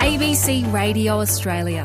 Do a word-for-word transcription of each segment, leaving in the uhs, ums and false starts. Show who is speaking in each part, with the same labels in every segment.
Speaker 1: A B C Radio Australia.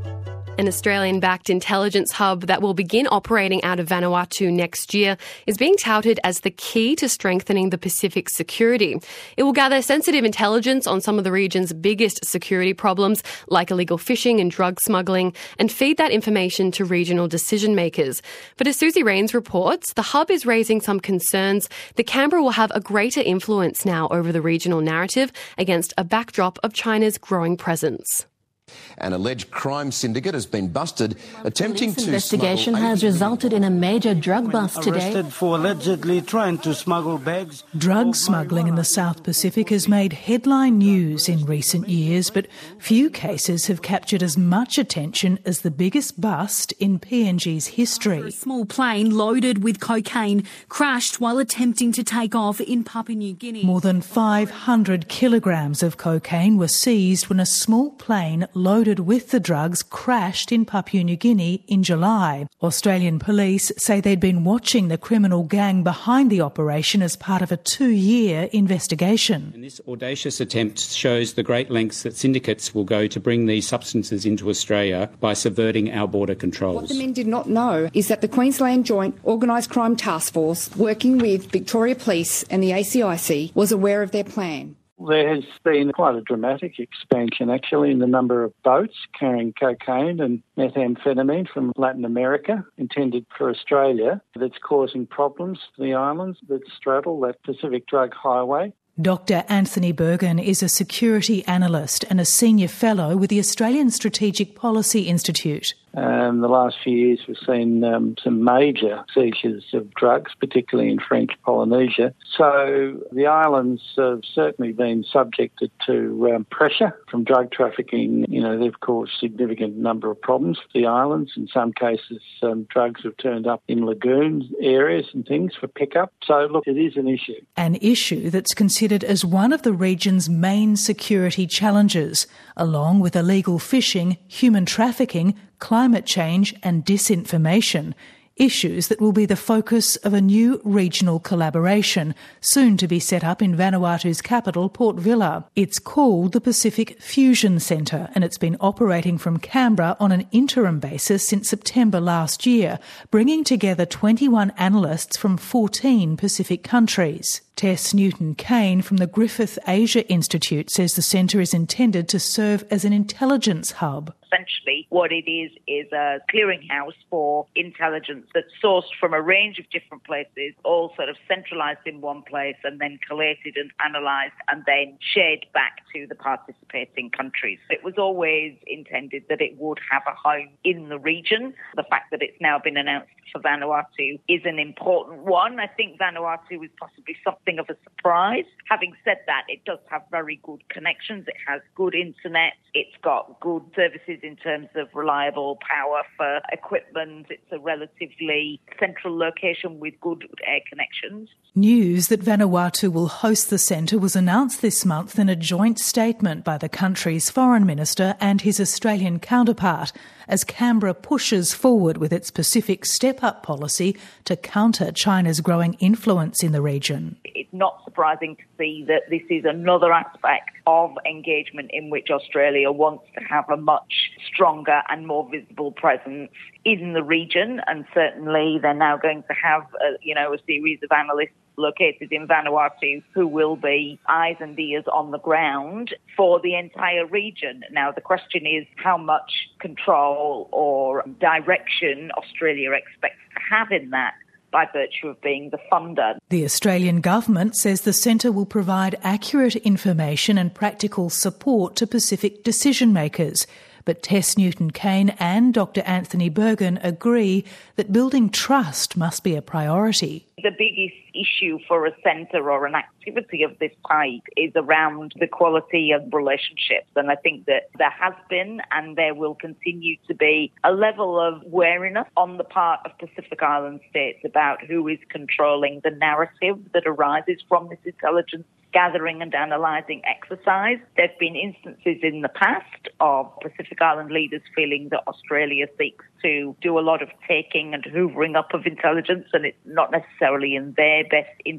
Speaker 2: An Australian-backed intelligence hub that will begin operating out of Vanuatu next year is being touted as the key to strengthening the Pacific security. It will gather sensitive intelligence on some of the region's biggest security problems, like illegal fishing and drug smuggling, and feed that information to regional decision-makers. But as Susie Rains reports, the hub is raising some concerns that Canberra will have a greater influence now over the regional narrative against a backdrop of China's growing presence.
Speaker 3: An alleged crime syndicate has been busted attempting
Speaker 4: Police
Speaker 3: to
Speaker 4: investigation
Speaker 3: smuggle
Speaker 4: has resulted in a major drug bust today.
Speaker 5: Arrested for allegedly trying to smuggle bags.
Speaker 6: Drug smuggling in the South Pacific has made headline news in recent years, but few cases have captured as much attention as the biggest bust in P N G's history.
Speaker 1: A small plane loaded with cocaine crashed while attempting to take off in Papua New Guinea.
Speaker 6: More than five hundred kilograms of cocaine were seized when a small plane loaded with the drugs crashed in Papua New Guinea in July. Australian police say they'd been watching the criminal gang behind the operation as part of a two-year investigation.
Speaker 7: And this audacious attempt shows the great lengths that syndicates will go to bring these substances into Australia by subverting our border controls.
Speaker 8: What the men did not know is that the Queensland Joint Organised Crime Task Force, working with Victoria Police and the A C I C, was aware of their plan.
Speaker 5: There has been quite a dramatic expansion, actually, in the number of boats carrying cocaine and methamphetamine from Latin America intended for Australia that's causing problems for the islands that straddle that Pacific Drug Highway.
Speaker 6: Doctor Anthony Bergen is a security analyst and a senior fellow with the Australian Strategic Policy Institute.
Speaker 5: Um, the last few years we've seen um, some major seizures of drugs, particularly in French Polynesia. So the islands have certainly been subjected to um, pressure from drug trafficking. You know, they've caused significant number of problems for the islands. In some cases, um, drugs have turned up in lagoons, areas and things for pickup. So, look, it is an issue.
Speaker 6: An issue that's considered as one of the region's main security challenges, along with illegal fishing, human trafficking, climate change and disinformation, issues that will be the focus of a new regional collaboration, soon to be set up in Vanuatu's capital, Port Vila. It's called the Pacific Fusion Centre, and it's been operating from Canberra on an interim basis since September last year, bringing together twenty-one analysts from fourteen Pacific countries. Tess Newton-Kane from the Griffith Asia Institute says the centre is intended to serve as an intelligence hub.
Speaker 9: Essentially, what it is is a clearinghouse for intelligence that's sourced from a range of different places, all sort of centralised in one place and then collated and analysed and then shared back to the participating countries. It was always intended that it would have a home in the region. The fact that it's now been announced for Vanuatu is an important one. I think Vanuatu is possibly something of a surprise. Having said that, it does have very good connections. It has good internet. It's got good services in terms of reliable power for equipment. It's a relatively central location with good air connections.
Speaker 6: News that Vanuatu will host the centre was announced this month in a joint statement by the country's foreign minister and his Australian counterpart, as Canberra pushes forward with its Pacific Step-Up policy to counter China's growing influence in the region.
Speaker 9: It's not surprising to see that this is another aspect of engagement in which Australia wants to have a much stronger and more visible presence in the region, and certainly they're now going to have a, you know, a series of analysts located in Vanuatu who will be eyes and ears on the ground for the entire region. Now, the question is how much control or direction Australia expects to have in that by virtue of being the funder.
Speaker 6: The Australian government says the centre will provide accurate information and practical support to Pacific decision makers. But Tess Newton-Kane and Doctor Anthony Bergen agree that building trust must be a priority.
Speaker 9: The biggest issue for a centre or an activity of this type is around the quality of relationships. And I think that there has been and there will continue to be a level of wariness on the part of Pacific Island states about who is controlling the narrative that arises from this intelligence gathering and analysing exercise. There have been instances in the past of Pacific Island leaders feeling that Australia seeks to do a lot of taking and hoovering up of intelligence, and it's not necessarily in their best interests.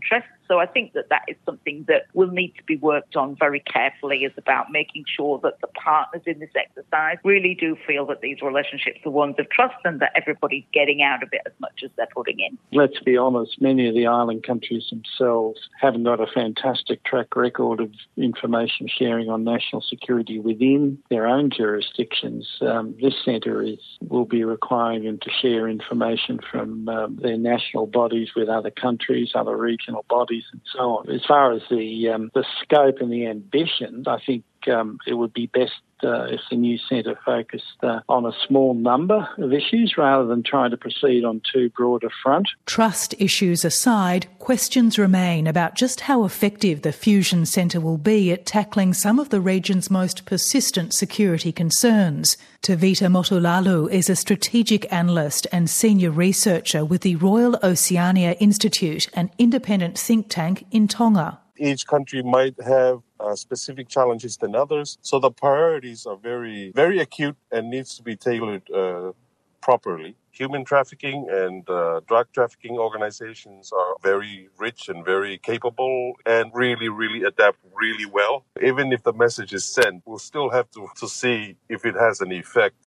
Speaker 9: So I think that that is something that will need to be worked on very carefully, is about making sure that the partners in this exercise really do feel that these relationships are ones of trust and that everybody's getting out of it as much as they're putting in.
Speaker 5: Let's be honest, many of the island countries themselves haven't got a fantastic track record of information sharing on national security within their own jurisdictions. Um, this centre is will be requiring them to share information from um, their national bodies with other countries, other regional bodies and so on. As far as the um, the scope and the ambitions, I think um, it would be best Uh, if the new centre focused uh, on a small number of issues rather than trying to proceed on too broad a front.
Speaker 6: Trust issues aside, questions remain about just how effective the Fusion Centre will be at tackling some of the region's most persistent security concerns. Tavita Motulalu is a strategic analyst and senior researcher with the Royal Oceania Institute, an independent think tank in Tonga.
Speaker 10: Each country might have uh, specific challenges than others. So the priorities are very, very acute and needs to be tailored uh, properly. Human trafficking and uh, drug trafficking organizations are very rich and very capable and really, really adapt really well. Even if the message is sent, we'll still have to, to see if it has an effect